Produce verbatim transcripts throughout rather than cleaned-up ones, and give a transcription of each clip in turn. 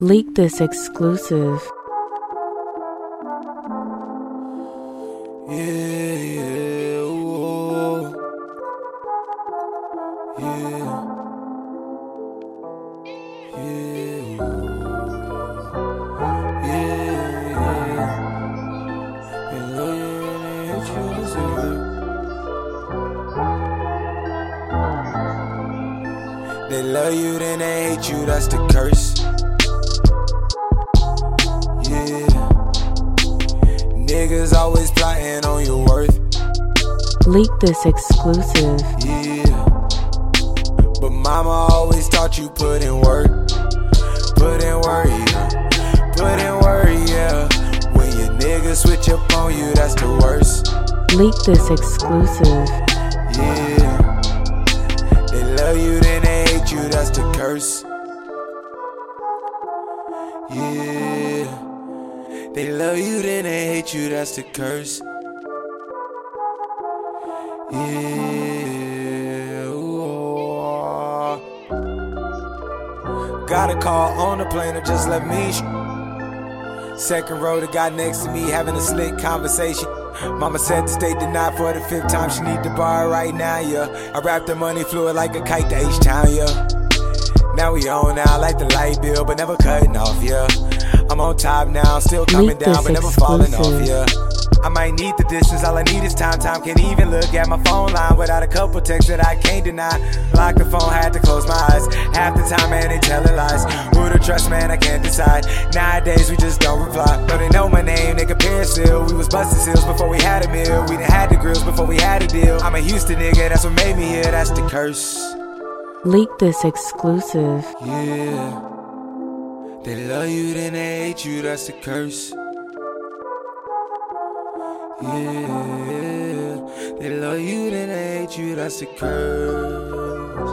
Leak this exclusive. Yeah, yeah, ooh, yeah, yeah, yeah, and love you and hate you, that's it. They love you, then they hate you, that's the curse. Yeah, niggas always plotting on your worth. Leak this exclusive. Yeah, but mama always taught you put in work. Put in work, yeah. Put in work, yeah. When your niggas switch up on you, that's the worst. Leak this exclusive. Yeah, they love you, then they hate you, that's the curse. Yeah, they love you, then they hate you, that's the curse. Yeah, ooh. Got a call on the plane or just left me. Second row, the guy next to me having a slick conversation. Mama said to stay denied for the fifth time, she need to borrow right now, yeah. I wrapped the money fluid like a kite to H-Town, yeah. Now we on now like the light bill, but never cutting off, yeah. I'm on top now, still coming down, but never falling off, yeah. I might need the distance, all I need is time. Time can't even look at my phone line without a couple texts that I can't deny. Lock the phone, had to close my eyes. Half the time, man, they telling lies. Who to trust, man, I can't decide. Nowadays, we just don't reply. Though they know my name, they compare still. We was busting seals before we had a meal. We done had the grills before we had a deal. I'm a Houston nigga, that's what made me here, that's the curse. Leak this exclusive. Yeah, they love you, then they hate you, that's the curse. Yeah, they love you, then they hate you, that's the curse.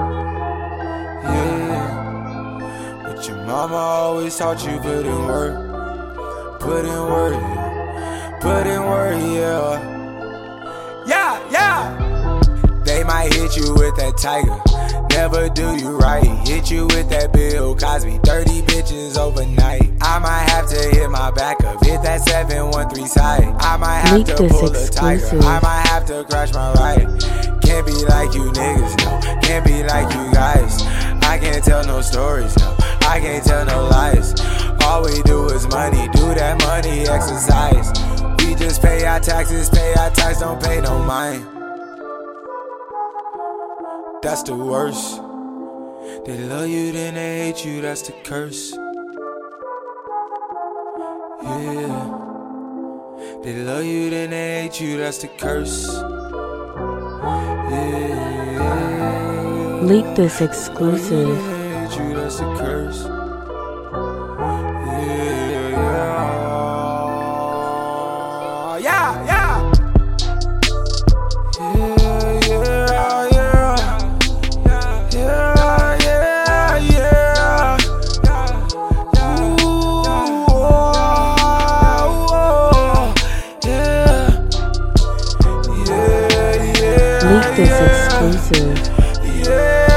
Yeah, but your mama always taught you put in work. Put in work, yeah. Put in work, yeah. Yeah, yeah. They might hit you with that tiger, never do you right. Hit you with that Bill Cosby, thirty bitches overnight. I might have to hit my back up, hit that seven one three side. I might have Leak to this pull a tiger, exclusive. I might have to crash my ride. Can't be like you niggas, no. Can't be like you guys. I can't tell no stories, no. I can't tell no lies. All we do is money, do that money exercise. We just pay our taxes, pay our tax, don't pay no mind. That's the worst. They love you, then they hate you, that's the curse. Yeah, they love you, then they hate you, that's the curse. Yeah, Leak this exclusive. they hate you, that's the curse. Yeah, yeah, yeah, yeah. Leak this exclusive. Yeah.